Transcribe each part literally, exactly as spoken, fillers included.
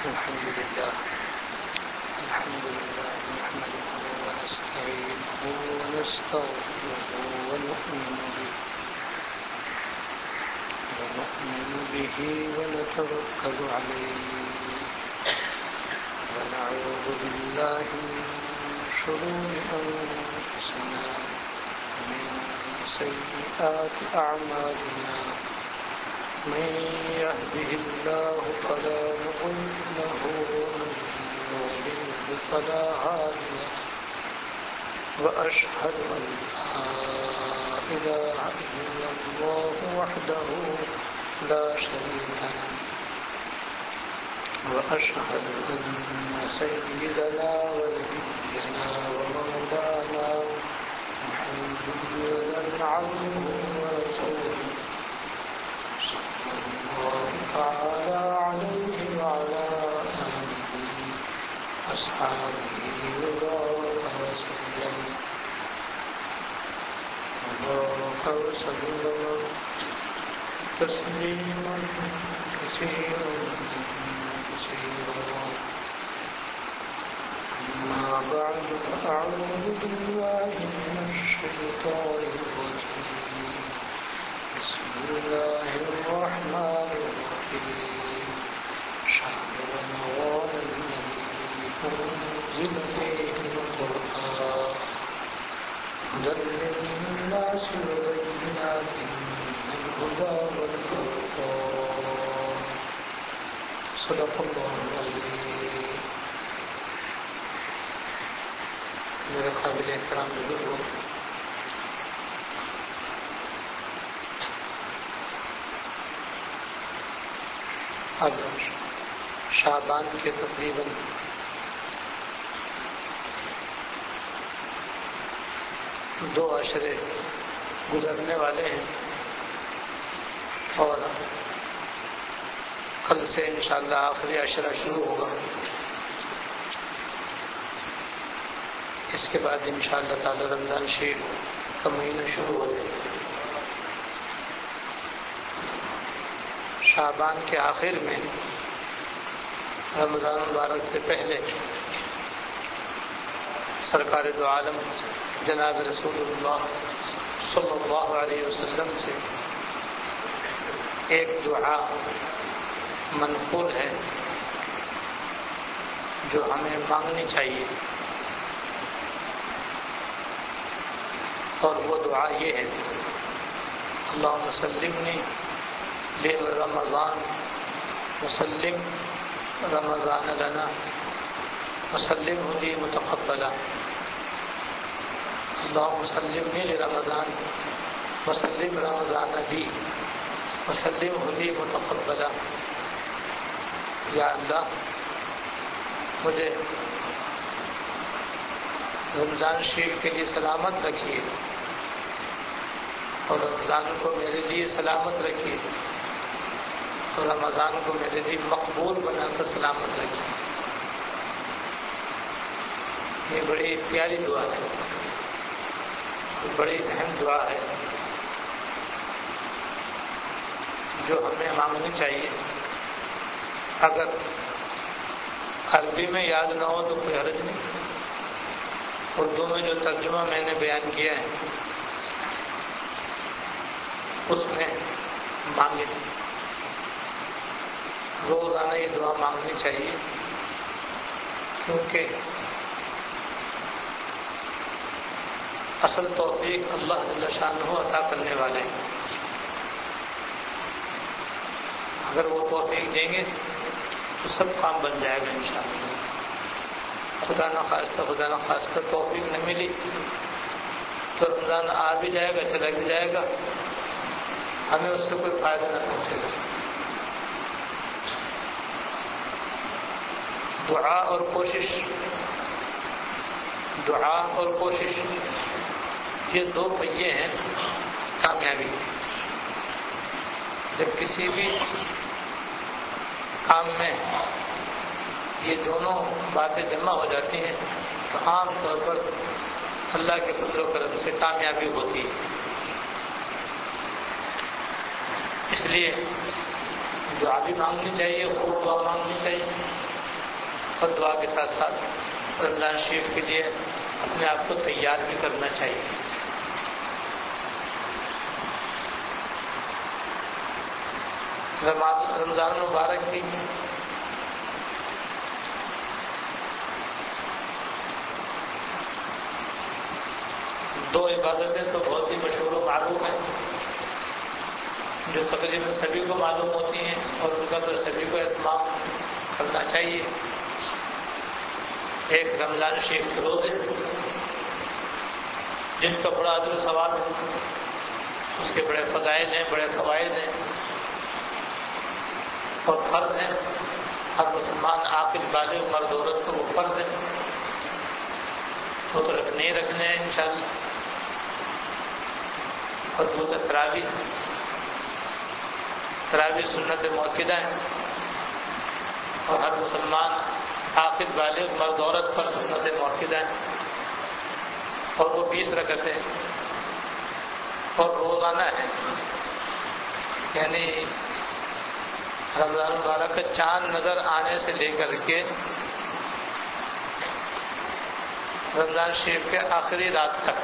الحمد لله الحمد لله نحمده ونستعينه ونستغفره ونؤمن به ونؤمن به ونتوكل عليه ونعوذ بالله من شرور أنفسنا ومن سيئات أعمالنا من يهده الله فلا مضل له ومن يضلل فلا هادي له وأشهد أن لا إله إلا الله وحده لا شريك له وأشهد أن سيدنا ونبينا ومولانا محمدا عبده ورسوله صلى الله تعالى عليه وعلى آله أصحابه وبارك وسلم وبارك وسلم تسليما كثيرا كثيرا أما بعد فأعوذ بالله من الشيطان الرجيم بسم الله الرحمن الرحيم شهر رمضان الذي أنزل فيه القرآن هدى للناس وبينات من الهدى والفرقان صدق الله العظيم. میرے قابل احترام بزرگوں، اب شعبان کے تقریباً دو عشرے گزرنے والے ہیں اور کل سے انشاءاللہ آخری عشرہ شروع ہوگا. اس کے بعد انشاءاللہ تعالی رمضان شریف کا مہینہ شروع ہو جائے. شعبان کے آخر میں رمضان مبارک سے پہلے سرکار دو عالم جناب رسول اللہ صلی اللہ علیہ وسلم سے ایک دعا منقول ہے جو ہمیں مانگنی چاہیے، اور وہ دعا یہ ہے: اللہم سلمنی لرمضان وسلم رمضان لنا وسلمہ لی متقبلا. اللہم سلمنی لرمضان وسلم رمضان لی وسلمہ لی متقبلا. یا اللہ، مجھے رمضان شریف کے لیے سلامت رکھیے اور رمضان کو میرے لیے سلامت رکھیے اور رمضان کو میرے لیے مقبول بنا کر سلامت رکھیے. یہ بڑی پیاری دعا ہے، بڑی اہم دعا ہے جو ہمیں مانگنی چاہیے. اگر عربی میں یاد نہ ہو تو کوئی حرج نہیں، اردو میں جو ترجمہ میں نے بیان کیا ہے اس میں مانگے. روزانہ یہ دعا مانگنی چاہیے، کیونکہ اصل توفیق اللہ جل شانہ عطا کرنے والے ہیں. اگر وہ توفیق دیں گے تو سب کام بن جائے گا انشاءاللہ. خدا نہ خواستہ خدا نہ خواستہ توفیق نہ ملی تو رمضان آ بھی جائے گا، چلا بھی جائے گا، ہمیں اس سے کوئی فائدہ نہ پہنچے گا. دعا اور کوشش دعا اور کوشش یہ دو پہیے ہیں کامیابی. جب کسی بھی کام میں یہ دونوں باتیں جمع ہو جاتی ہیں تو عام طور پر اللہ کے فضل و کرم سے کامیابی ہوتی ہے. اس لیے دعا بھی مانگنی چاہیے، خوب دعا مانگنی چاہیے اور دعا کے ساتھ ساتھ رمضان شریف کے لیے اپنے آپ کو تیار بھی کرنا چاہیے۔ رمضان مبارک کی دو عبادتیں تو بہت ہی مشہور و معروف ہیں، جو تقریباً سبھی کو معلوم ہوتی ہیں اور ان کا تو سبھی کو اہتمام کرنا چاہیے۔ ایک رمضان شریف کے روزے، جن کا بڑا اجر و ثواب ہے، اس کے بڑے فضائل ہیں، بڑے فوائد ہیں اور فرض ہیں۔ ہر مسلمان عاقل بالغ مرد عورت کو وہ فرض ہے، وہ تو رکھنے ہی رکھنے ہیں انشاءاللہ۔ اور دوسرا تراویح، تراویح سنت مؤکدہ ہے اور ہر مسلمان عاقل بالغ مرد عورت پر سنت مؤکدہ ہے، اور وہ بیس رکعتیں اور روزانہ ہے، یعنی رمضان مبارک کا چاند نظر آنے سے لے کر کے رمضان شریف کے آخری رات تک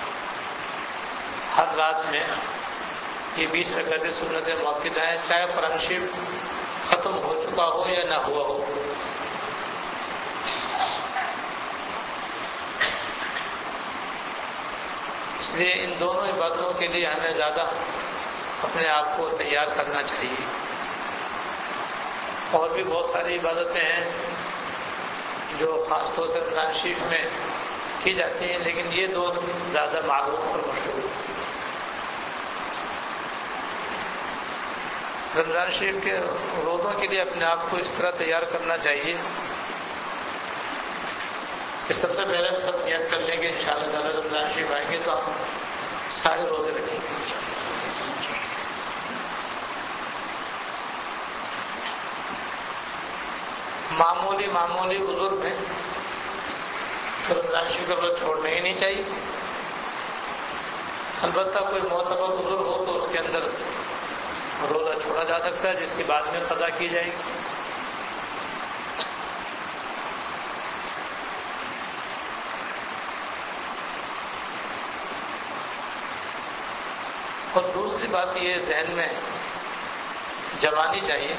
ہر رات میں یہ بیس رکعتیں سنت مؤکدہ ہیں، چاہے قرآن شریف ختم ہو چکا ہو یا نہ ہوا ہو۔ اس لیے ان دونوں عبادتوں کے لیے ہمیں زیادہ اپنے آپ کو تیار کرنا چاہیے۔ اور بھی بہت ساری عبادتیں ہیں جو خاص طور سے رمضان شریف میں کی جاتی ہیں، لیکن یہ دو زیادہ معروف اور مشہور ہیں۔ رمضان شریف کے روزوں کے لیے اپنے آپ کو اس طرح تیار کرنا چاہیے کہ سب سے پہلے ہم سب نیت کر لیں گے انشاءاللہ تعالی رمضان شریف آئیں گے تو ہم سارے روزے رکھیں گے۔ معمولی معمولی عذر میں رمضان شریف کا روزہ چھوڑنا ہی نہیں چاہیے۔ البتہ کوئی معتبر عذر ہو تو اس کے اندر روزہ چھوڑا جا سکتا ہے، جس کی بعد میں قضا کی جائے گی۔ اور دوسری بات یہ ذہن میں جمانی چاہیے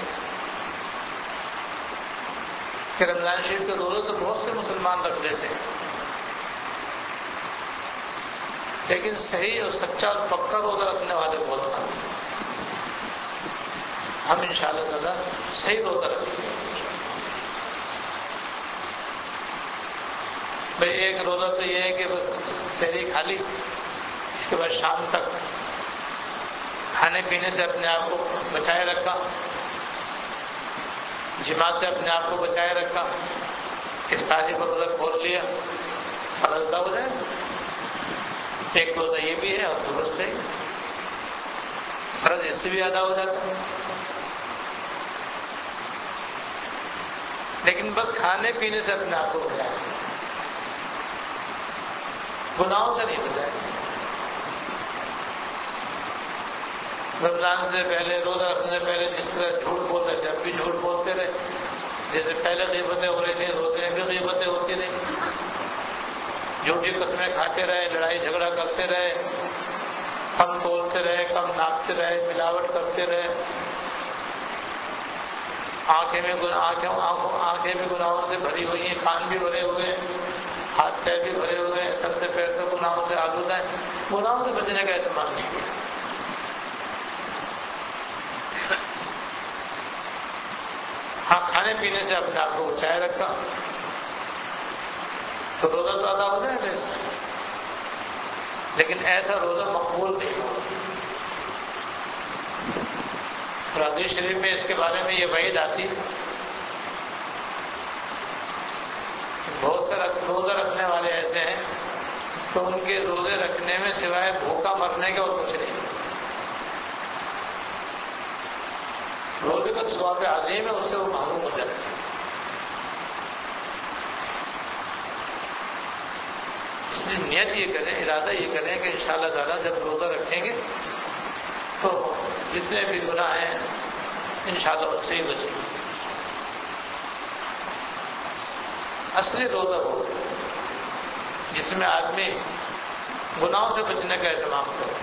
کہ رمضان شریف کے روزے تو بہت سے مسلمان رکھ لیتے ہیں، لیکن صحیح اور سچا اور پکا روزہ رکھنے والے بہت کم ہیں۔ ہم انشاءاللہ تعالی صحیح روزہ رکھیں گے۔ بھئی ایک روزہ تو یہ ہے کہ بس سحری کھا لی، اس کے بعد شام تک کھانے پینے سے اپنے آپ کو بچائے رکھا، جماع سے اپنے آپ کو بچائے رکھا، افطاری پر روزہ کھول لیا، فرض ادا ہو جائے۔ ایک روزہ یہ بھی ہے اور درست ہے، فرض اس سے بھی ادا ہو جاتا ہے۔ لیکن بس کھانے پینے سے اپنے آپ کو بچائے، گناہوں سے نہیں بچائے۔ رمضان سے پہلے روزہ رکھنے سے پہلے جس طرح جھوٹ بولتے تھے اب بھی جھوٹ بولتے رہے، جیسے پہلے غیبتیں ہو رہی تھیں روزے میں بھی غیبتیں ہوتی رہی، جھوٹی قسمیں کھاتے رہے، لڑائی جھگڑا کرتے رہے، کم تولتے رہے، کم ناپتے رہے، ملاوٹ کرتے رہے، آنکھیں میں گناہ آنکھوں آنکھوں آنکھیں بھی گناہوں سے بھری ہوئی ہیں، کان بھی بھرے ہوئے ہیں، ہاتھ پیر بھی بھرے ہوئے ہیں، سر سے پیر تک گناہوں سے آلودہ ہیں۔ گناہوں سے بچنے کا اہتمام نہیں کیا۔ ہاں کھانے پینے سے اپنے آپ کو بچائے رکھا تو روزہ تو ادا ہو جائے گا اس سے، لیکن ایسا روزہ مقبول نہیں ہوگا۔ حدیث شریف میں اس کے بارے میں یہ وعید آتی، بہت سے روزہ رکھنے والے ایسے ہیں تو ان کے روزے رکھنے میں سوائے بھوکا مرنے کے اور کچھ نہیں۔ روزے کا ثواب عظیم ہے، اس سے وہ محروم ہو جاتے ہیں۔ اس لیے نیت یہ کریں، ارادہ یہ کریں کہ انشاءاللہ تعالیٰ جب روزہ رکھیں گے تو جتنے بھی گناہ ہیں انشاءاللہ ان سے ہی بچیں گے۔ اصلی روزہ ہو جس میں آدمی گناہوں سے بچنے کا اہتمام کرے،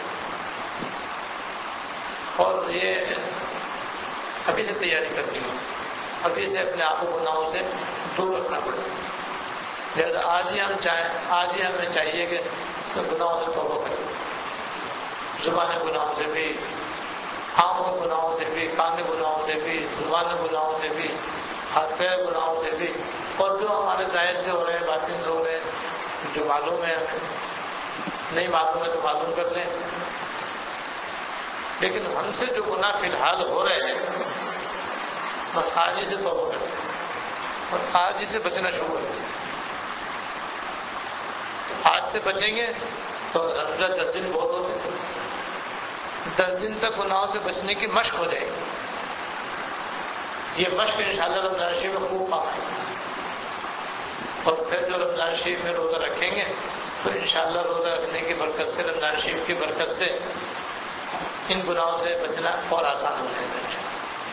اور یہ ابھی سے تیاری کرنی ہو، ابھی سے اپنے آپ کو گناہوں سے دور رکھنا پڑے. لہٰذا آج ہی ہم چاہیں آج ہی ہمیں چاہیے کہ گناہوں سے توبہ کریں، زبان گناہوں سے بھی، آنکھوں گناہوں سے بھی، کان گناہوں سے بھی، زبان گناہوں سے بھی، ہاتھ پیر گناہوں سے بھی، اور جو ہمارے ظاہر سے ہو رہے ہیں، باطن سے ہو رہے ہیں، جو معلوم ہے ہمیں، نہیں معلوم ہے تو معلوم کر لیں. لیکن ہم سے جو گناہ فی الحال ہو رہے ہیں بس آج ہی سے توبہ کریں اور آج ہی سے بچنا شروع کریں. آج سے بچیں گے تو الحمدللہ دس دن بہت ہو گئے، دس دن تک گناہوں سے بچنے کی مشق ہو جائے گی. یہ مشق انشاءاللہ رمضان شریف میں خوب کام آئے گی، اور پھر جو رمضان شریف میں روزہ رکھیں گے تو انشاءاللہ روزہ رکھنے کی برکت سے، رمضان شریف کی برکت سے ان گناہوں سے بچنا اور آسان ہو جائے گا انشاءاللہ.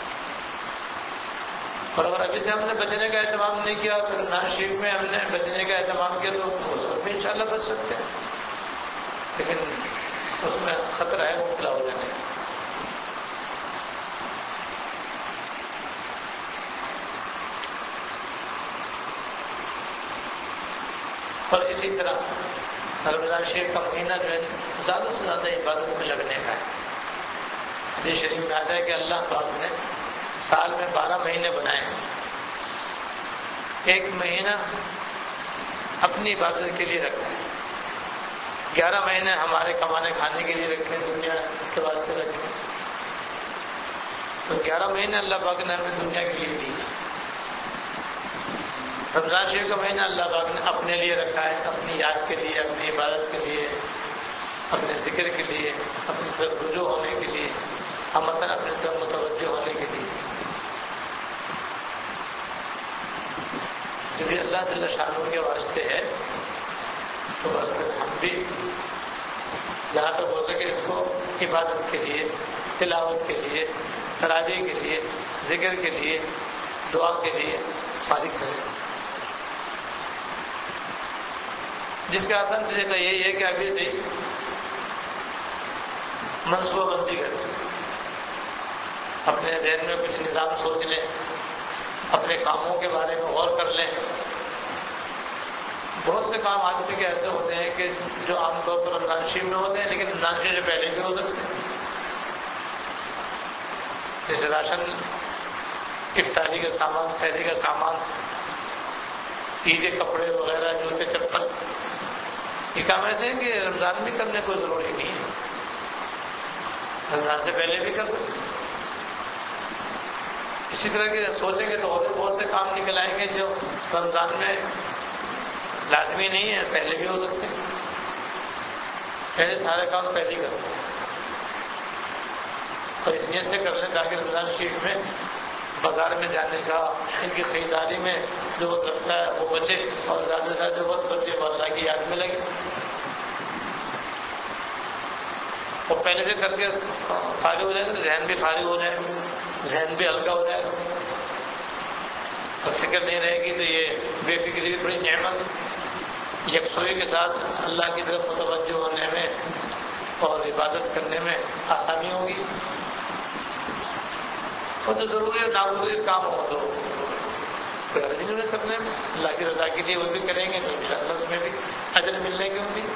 اور اگر ابھی سے ہم نے بچنے کا اہتمام نہیں کیا، پھر رمضان شریف میں ہم نے بچنے کا اہتمام کیا تو اس وقت بھی انشاءاللہ بچ سکتے ہیں، لیکن اس میں خطرہ ہے مبتلا ہو جانے کا. اور اسی طرح رمضان شریف کا مہینہ جو ہے زیادہ سے زیادہ عبادت میں لگنے کا ہے. حدیث شریف میں آتا ہے کہ اللہ پاک نے سال میں بارہ مہینے بنائے ہیں، ایک مہینہ اپنی عبادت کے لیے رکھا ہے، گیارہ مہینے ہمارے کمانے کھانے کے لیے رکھے، دنیا کے واسطے رکھے. تو گیارہ مہینے اللہ پاک نے ہمیں دنیا کے لیے دی. رمضان شریف کا مہینہ اللہ پاک نے اپنے لیے رکھا ہے، اپنی یاد کے لیے، اپنی عبادت کے لیے، اپنے ذکر کے لیے، اپنی طرف رجوع ہونے کے لیے، ہم مثلا اپنے طرف متوجہ ہونے کے لیے. جب یہ اللہ جل شانہ کے واسطے ہے تو بس ہم بھی جہاں تک ہو سکے اس کو عبادت کے لیے، تلاوت کے لیے، تراویح کے لیے، ذکر کے لیے، دعا کے لیے فارغ کریں. جس کا آسان طریقہ یہی ہے کہ ابھی سے منصوبہ بندی کریں، اپنے ذہن میں کچھ نظام سوچ لیں، اپنے کاموں کے بارے میں غور کر لیں. بہت سے کام آدمی کے ایسے ہوتے ہیں کہ جو عام طور پر رمضان شریف میں ہوتے ہیں لیکن رمضان شریف سے پہلے بھی ہو سکتے ہیں. جیسے راشن، افطاری کا سامان، سحری کا سامان، عید کے کپڑے وغیرہ، جوتے چپل، یہ کام ایسے ہیں کہ رمضان میں کرنے کو ضروری نہیں ہے، رمضان سے پہلے بھی کر سکتے ہیں. اسی طرح کے سوچیں گے تو اور بہت سے کام نکل آئیں گے جو رمضان میں لازمی نہیں ہے، پہلے بھی ہو سکتے ہیں. پہلے سارے کام پہلے ہی کرتے ہیں اور اس نیت سے کر لیں تاکہ رمضان شریف میں بازار میں جانے کا، ان کی خریداری میں جو وقت لگتا ہے وہ بچے، اور زیادہ سے زیادہ جو وقت بچے وہ اللہ کی یاد میں لگے. اور پہلے سے کر کے فارغ ہو جائے تو ذہن بھی فارغ ہو جائے، ذہن بھی ہلکا ہو جائے گا، اور فکر نہیں رہے گی. تو یہ بے فکری کی بڑی نعمت، یکسوئی کے ساتھ اللہ کی طرف متوجہ ہونے میں اور عبادت کرنے میں آسانی ہوگی. اور جو ضروری اور ناضروری کام ہو تو کوئی حرج نہیں ہے کرنے میں، اللہ کی رضا کے لیے وہ بھی کریں گے تو انشاءاللہ اس میں بھی اجر ملنے کی امید.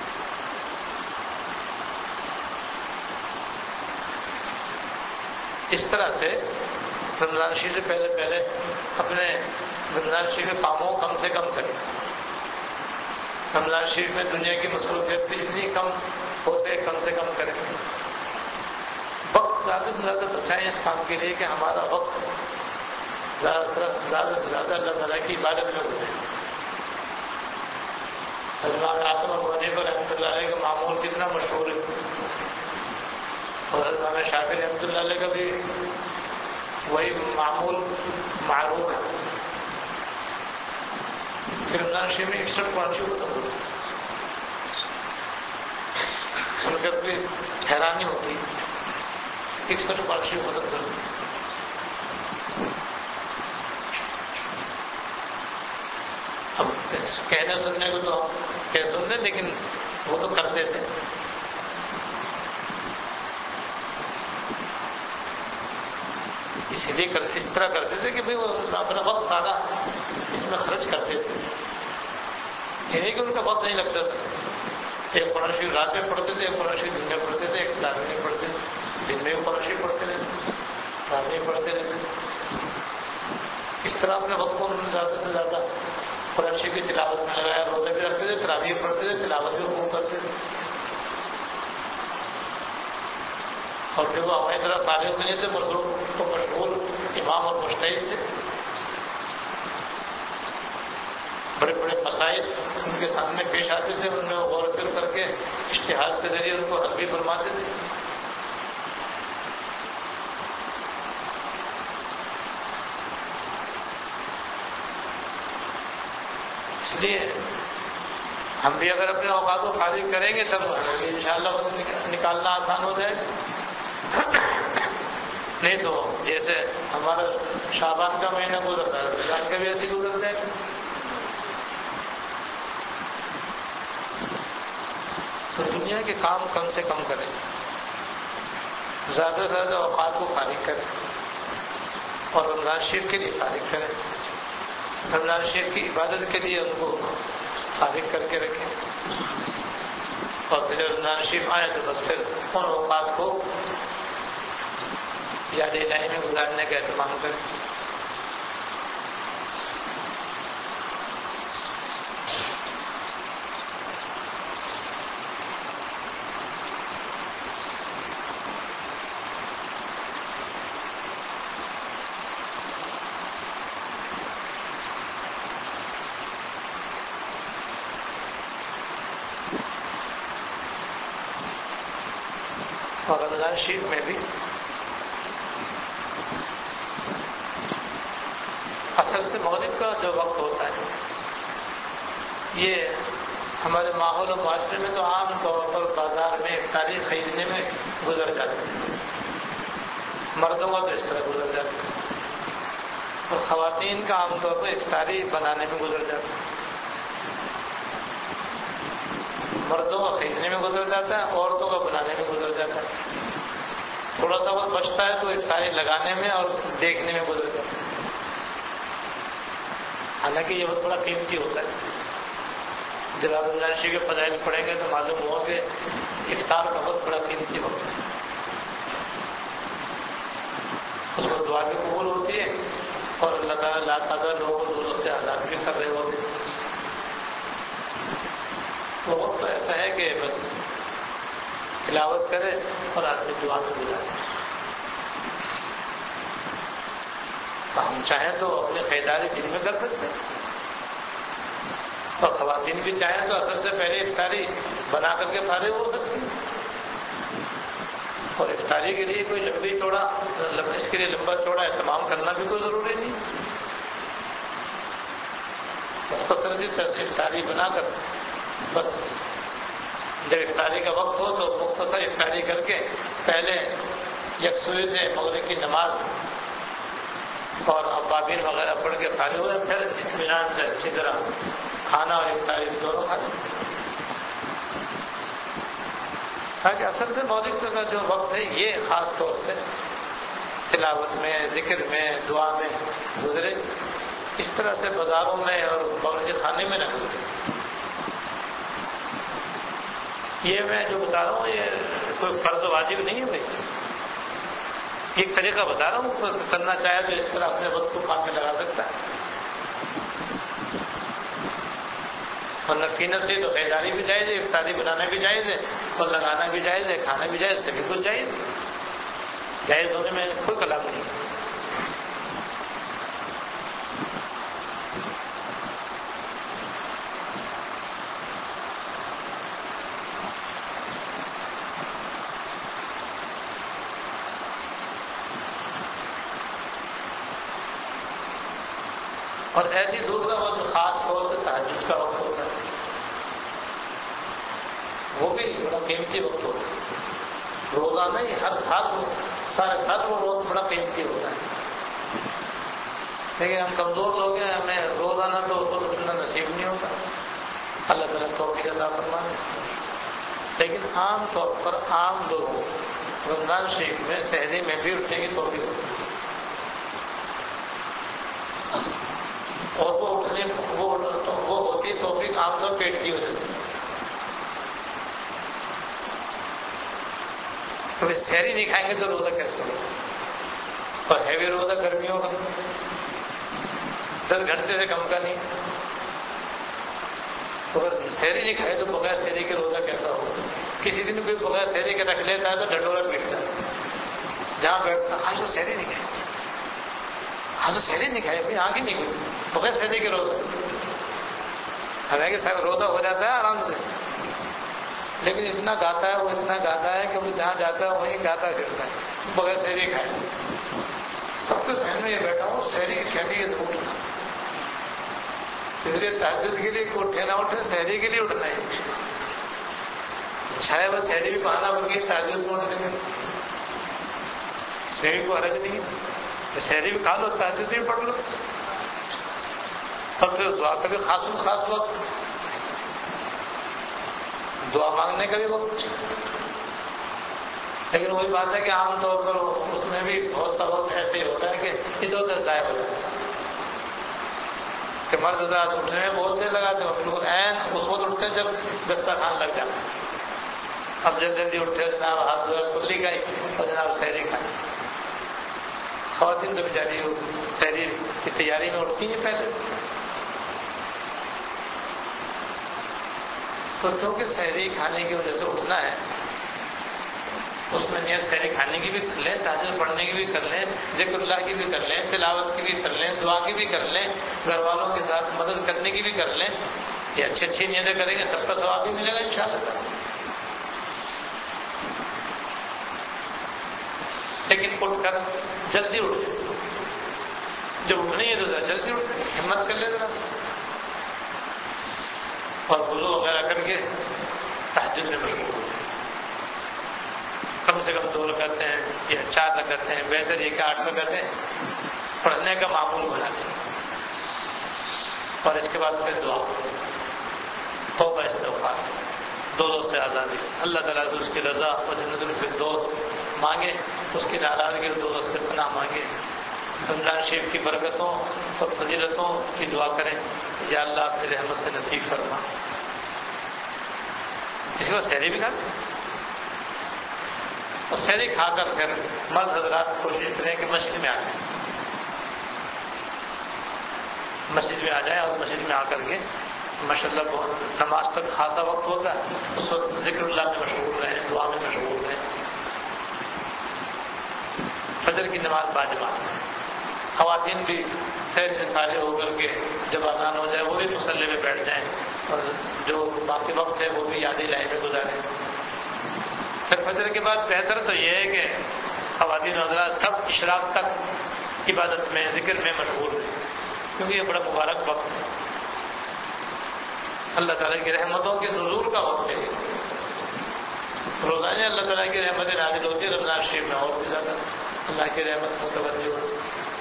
اس طرح سے رمضان شریف سے پہلے پہلے اپنے رمضان شریف کے کاموں کو کم سے کم کریں. رمضان شریف میں دنیا کی مصروفیت بھی جتنی کم ہو سکے کم سے کم کریں. وقت زیادہ سے زیادہ بچائیں اس کام کے لیے کہ ہمارا وقت زیادہ زیادہ سے زیادہ اللہ تعالیٰ کی عبادت میں گزرے. امام اعظم ابو حنیفہ رحمۃ اللہ علیہ کا معمول کتنا مشہور ہے، اور امام شافعی رحمۃ اللہ علیہ کا بھی وہی معمول معروف ہے کہ رمضان شریف میں اکسٹھ قرآن شریف ختم ہوتی ہے. سن کر بھی حیرانی ہوتی ہے، اکسٹھ قرآن شریف ختم کرتی ہے. کرتے ہیں. کہنے سننے کو تو ہم کہہ سن لیں، لیکن وہ تو کرتے تھے. اسی لیے اس طرح کرتے تھے کہ بھائی وہ اپنا وقت سارا اس میں خرچ کرتے تھے. یہ نہیں کہ ان کا وقت نہیں لگتا تھا. ایک قرآن شریف رات میں پڑھتے تھے، ایک قرآن شریف دن میں پڑھتے تھے، ایک رات میں پڑھتے تھے، دن میں بھی قرآن شریف پڑھتے رہتے، رات میں پڑھتے رہتے. اس طرح اپنے وقت کو انہوں نے زیادہ سے زیادہ قرآن شریف کی تلاوت میں لگایا. روزے بھی رکھتے تھے، تراویح پڑھتے تھے، تلاوت بھی خوب کرتے تھے. اور پھر وہ ہماری طرح فارغ نہیں تھے، مصروف کو مشغول امام اور مجتہد تھے. بڑے بڑے مسائل ان کے سامنے پیش آتے تھے، ان میں غور و فکر کر کے اجتہاد کے ذریعے ان کو حل بھی فرماتے تھے. اس لیے ہم بھی اگر اپنے اوقات کو فارغ کریں گے تب انشاءاللہ نکالنا آسان ہو جائے گا. نہیں تو جیسے ہمارا شعبان کا مہینہ گزر رہا ہے، رمضان کا بھی ایسے گزر جائے گا. تو دنیا کے کام کم سے کم کریں، زیادہ سے زیادہ اوقات کو فارغ کریں اور رمضان شریف کے لیے فارغ کریں. رمضان شریف کی عبادت کے لیے ان کو فارغ کر کے رکھیں، اور پھر رمضان شریف آئے تو بس پھر ان اوقات کو یاد الہی میں گزارنے کا اہتمام کریں. اور رمضان شریف میں بھی اصل سے مغرب کا جو وقت ہوتا ہے، یہ ہمارے ماحول و معاشرے میں تو عام طور پر بازار میں افطاری خریدنے میں گزر جاتا ہے. مردوں کا تو اس طرح گزر جاتا ہے، اور خواتین کا عام طور پر افطاری بنانے میں گزر جاتا ہے. مردوں کا خریدنے میں گزر جاتا ہے، عورتوں کا بنانے میں گزر جاتا ہے. تھوڑا سا وقت بچتا ہے تو افطاری لگانے میں اور دیکھنے میں گزر جاتا ہے. حالانکہ یہ بہت بڑا قیمتی ہوتا ہے. جب آپ رمضان شریف کے فضائل پڑھیں گے تو معلوم ہوا کہ افطار کا بہت بڑا قیمتی وقت ہے. اس کو دعا بھی قبول ہوتی ہے اور اللہ تعالیٰ لا تعالیٰ لوگوں کو دوزخ سے آزاد بھی کر رہے ہوتے ہیں. وہ وقت ایسا ہے کہ بس تلاوت کرے اور آدمی دعا میں گزارے. ہم چاہیں تو اپنی خریداری دن میں کر سکتے ہیں، اور خواتین بھی چاہیں تو اثر سے پہلے افطاری بنا کر کے فارغ ہو سکتی ہیں. اور افطاری کے لیے کوئی لمبی چوڑا اس کے لیے لمبا چوڑا اہتمام کرنا بھی کوئی ضروری نہیں. مختصر سی افطاری بنا کر بس جب افطاری کا وقت ہو تو مختصر افطاری کر کے پہلے یکسوئی سے مغرب کی نماز اور ابابین وغیرہ پڑھ کے فارغ ہوئے، پھر اطمینان سے اچھی طرح کھانا اور افطاری دونوں کھاتے. تاکہ اثر سے مغرب کا جو وقت ہے یہ خاص طور سے تلاوت میں، ذکر میں، دعا میں گزرے. اس طرح سے بازاروں میں اور باورچی خانے میں نہ گزرے. یہ میں جو بتا رہا ہوں یہ کوئی فرض واجب نہیں ہے بھائی. ایک طریقہ بتا رہا ہوں، کرنا چاہے تو اس طرح اپنے وقت کو کام میں لگا سکتا ہے. اور نفی نفسی تو خریداری بھی جائز ہے، افطاری بنانا بھی جائز ہے، اور لگانا بھی جائز ہے، کھانا بھی جائز، سبھی کچھ جائز جائز ہونے میں کوئی کلام نہیں. اور ایسی دوسرا وقت خاص طور سے تہجد کا وقت ہوتا ہے، وہ بھی بڑا قیمتی وقت ہوتا ہے. روزانہ ہی ہر سال سارے سال وہ وقت بڑا قیمتی ہوتا ہے. لیکن ہم کمزور لوگ ہیں، ہمیں روزانہ تو اس کو سننا نصیب نہیں ہوتا. اللہ تعالیٰ توفیق عطا فرمائے. لیکن عام طور پر عام لوگ رمضان شریف میں سحری میں بھی اٹھنے کی توفیق ہوتی ہے، اور وہ اٹھنے وہ وہ ہوتی توفیق عام طور پیٹ کی وجہ سے. کبھی سحری نہیں کھائیں گے تو روزہ کیسے ہوگا؟ اور ہیوی روزہ گرمیوں کا دس گھنٹے سے کم کا نہیں. اگر سحری نہیں کھائے تو بغیر سحری کے روزہ کیسا ہوگا؟ کسی دن کوئی بغیر سحری کے رکھ لیتا ہے تو ڈھنڈورا پیٹتا ہے جہاں بیٹھتا. آج تو سحری نہیں کھائے، آج تو سحری نہیں کھائے، اپنی آنکھ ہی نہیں کھلی بغیر سحری کے روزہ. حالانکہ سب روزہ ہو جاتا ہے آرام سے، لیکن اتنا گاتا ہے وہ اتنا گاتا ہے کہ وہ جہاں جاتا ہے وہیں گاتا پھرتا ہے بغیر سحری کھائے. سب کے ذہن میں یہ بیٹھا ہوں سحری کی کھیلی ہے تو اٹھنا، اس لیے تہجد کے لیے اٹھے نہ اٹھے سحری کے لیے اٹھنا ہے. اچھا ہے وہ سحری بھی بہانا بن گئی تہجد کو اٹھنے میں، سحری کو حرج نہیں ہے، سحری بھی کھا لو تہجد بھی پڑھ لو، اور پھر دعا کا بھی خاص خاص وقت، دعا مانگنے کا بھی وقت. لیکن وہی بات ہے کہ عام طور پر اس میں بھی بہت سا وقت ایسے ہی ہوتا ہے کہ ادھر ادھر ضائع ہو جاتا ہے کہ مرد حضرات اٹھنے میں بہت دیر لگاتے ہیں، بالکل عین اس وقت اٹھتے ہیں جب دسترخوان لگ جاتا ہے. اب جلدی جلدی اٹھتے جناب ہاتھ دھویا کلی گئی اور جناب سحری کھائی. خواتین تو بیچاری سحری کی تیاری میں اٹھتی ہیں پہلے. تو کیونکہ سحری کھانے کی وجہ سے اٹھنا ہے، اس میں نیت سحری کھانے کی بھی کر لیں، تہجد پڑھنے کی بھی کر لیں، ذکر اللہ کی بھی کر لیں، تلاوت کی بھی کر لیں، دعا کی بھی کر لیں، گھر والوں کے ساتھ مدد کرنے کی بھی کر لیں. یہ اچھی اچھی نیتیں کریں گے سب کا ثواب بھی ملے گا انشاءاللہ. لیکن اٹھ کر جلدی اٹھے، جب اٹھنی ہے تو جلدی اٹھے، ہمت کر لے ذرا، اور وضو وغیرہ کر کے تہجد میں مشغول ہو. کم سے کم دو رکعتیں ہیں یا چار رکعتیں ہیں، بہتر یہ کہ آٹھ رکعتیں پڑھنے کا معمول بنا چاہیے. اور اس کے بعد پھر دعا، توبہ استغفار، دوزخ سے آزادی، اللہ تعالیٰ سے اس کی رضا اور جنت الفردوس مانگے، اس کی ناراضگی اور دوزخ سے پناہ مانگے. رمضان شریف کی برکتوں اور فضیلتوں کی دعا کریں، یا اللہ اپنی رحمت سے نصیب فرما. اس کے بعد سحری بھی کھاتے ہیں، اور سحری کھا کر پھر مرد حضرات کوشش کریں کہ مسجد میں آ جائیں، مسجد میں آ جائیں اور مسجد میں آ کر کے ماشاء اللہ بہت نماز تک خاصا وقت ہوتا ہے، اس وقت ذکر اللہ میں مشغول رہیں، دعا میں مشغول رہیں. فجر کی نماز باجماعت، خواتین بھی سیر سے فارغ ہو کر کے جب اذان ہو جائے وہ بھی مصلی میں بیٹھ جائیں، اور جو باقی وقت ہے وہ بھی یادی لائن میں گزاریں. پھر فجر کے بعد بہتر تو یہ ہے کہ خواتین حضرات سب اشراق تک عبادت میں ذکر میں مشغول ہیں، کیونکہ یہ بڑا مبارک وقت ہے، اللہ تعالیٰ کی رحمتوں کے نزول کا وقت ہے. روزانہ اللہ تعالیٰ کی رحمتیں نازل ہوتی ہے، رمضان شریف میں اور بھی زیادہ اللہ کی رحمت متوجہ ہوتی ہے.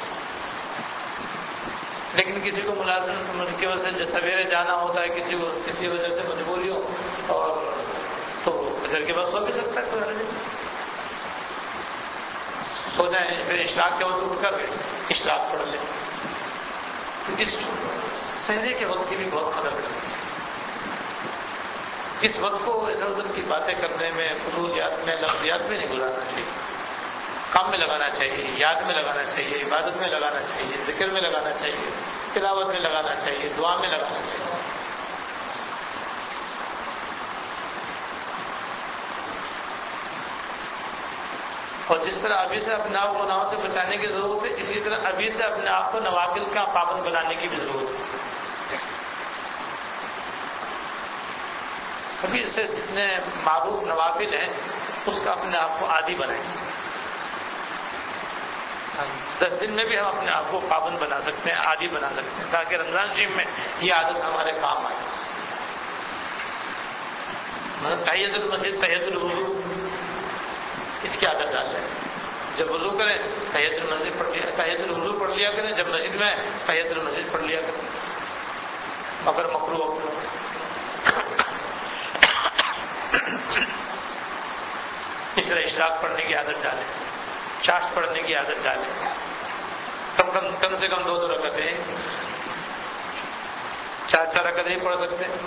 لیکن کسی کو ملازم کی وجہ سے سویرے جانا ہوتا ہے، کسی کو کسی وجہ سے مجبوری ہو، اور تو فجر کے بعد سو بھی سکتا ہے، کوئی سو جائیں، پھر اشراق کے وقت اٹھ کر اشراق پڑھ لیں. اس سحری کے وقت کی بھی بہت قدر کریں. اس وقت کو ادھر ادھر کی باتیں کرنے میں، فضولیات میں، لفظیات میں نہیں گزارنا چاہیے. کام میں لگانا چاہیے، یاد میں لگانا چاہیے، عبادت میں لگانا چاہیے، ذکر میں لگانا چاہیے، تلاوت میں لگانا چاہیے، دعا میں لگانا چاہیے. اور جس طرح ابھی سے اپنے آپ کو گناہوں سے بچانے کی ضرورت ہے، اسی طرح ابھی سے اپنے آپ کو نوافل کا پابند بنانے کی بھی ضرورت ہے. ابھی سے جتنے معروف نوافل ہیں اس کا اپنے آپ کو عادی بنائیں. دس دن میں بھی ہم اپنے آپ کو پابند بنا سکتے ہیں، عادی بنا سکتے ہیں، تاکہ رمضان شریف میں یہ عادت ہمارے کام آئے. تحیۃ المسجد، تحیۃ الوضو، اس کی عادت ڈال لیں. جب وضو کریں تحیۃ المسجد پڑھ لیا، تحیۃ الوضو پڑھ لیا کریں. جب مسجد میں تحیۃ المسجد پڑھ لیا کریں، مگر مکروہ اس طرح اشراق پڑھنے کی عادت ڈالیں، چاشت پڑھنے کی عادت ڈالیں، کم کم کم سے کم دو دو رکعتیں، چار چار رکعتیں پڑھ سکتے ہیں،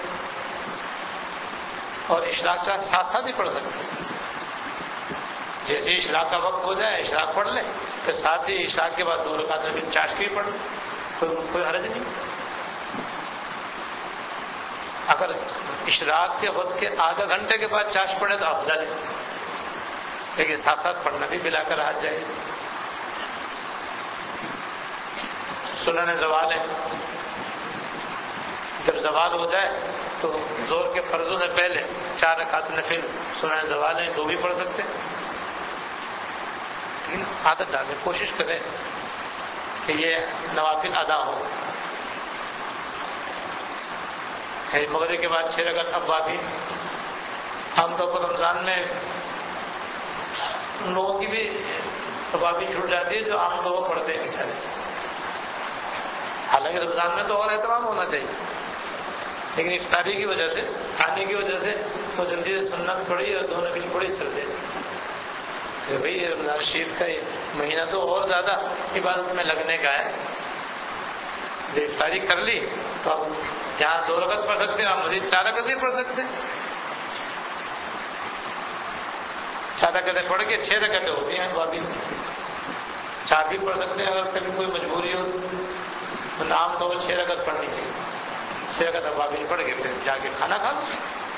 اور اشراق کا ساتھ ساتھ ہی پڑھ سکتے ہیں۔ جیسے اشراق کا وقت ہو جائے اشراق پڑھ لیں، پھر ساتھ ہی اشراق کے بعد دو رکعت میں چاشت کی پڑھ لیں، کوئی کوئی حرج نہیں۔ اگر اشراق کے وقت کے آدھا گھنٹے کے بعد چاشت پڑھیں تو افضل ہے، لیکن ساتھ ساتھ پڑھنا بھی بلا کر ہاتھ جائے۔ سنن زوال ہے، جب زوال ہو جائے تو زور کے فرضوں سے پہلے چار رکعت نفل سنن زوال ہے دو بھی پڑھ سکتے ہیں، لیکن عادت ڈالیں، کوشش کریں کہ یہ نوافل ادا ہو۔ مغرب کے بعد چھ رکعت ابوابی، عام طور پر رمضان میں ان لوگوں کی بھی ابوابی چھوٹ جاتی ہے جو عام طور پر پڑھتے ہیں بیچارے، حالانکہ رمضان میں تو اور اہتمام ہونا چاہیے، لیکن افطاری کی وجہ سے کھانے کی وجہ سے وہ جلدی سے سنت پڑھی اور دو نفل پڑھی چل دیتے کہ بھئی رمضان شریف کا یہ مہینہ تو اور زیادہ عبادت میں لگنے کا ہے، جب افطاری کر لی تو اب جہاں دو رکعت پڑھ سکتے ہیں آپ مزید چار رکعت بھی پڑھ سکتے ہیں، چار رکعتیں پڑھ کے چھ رکعتیں ہوتی ہیں ابوابی، چار بھی پڑھ سکتے ہیں اگر کبھی کوئی مجبوری ہو تو عام طور پر چھ رکعت پڑھنی چاہیے، چھ رکعت ابوابی پڑھ کے پھر جا کے کھانا کھا لو۔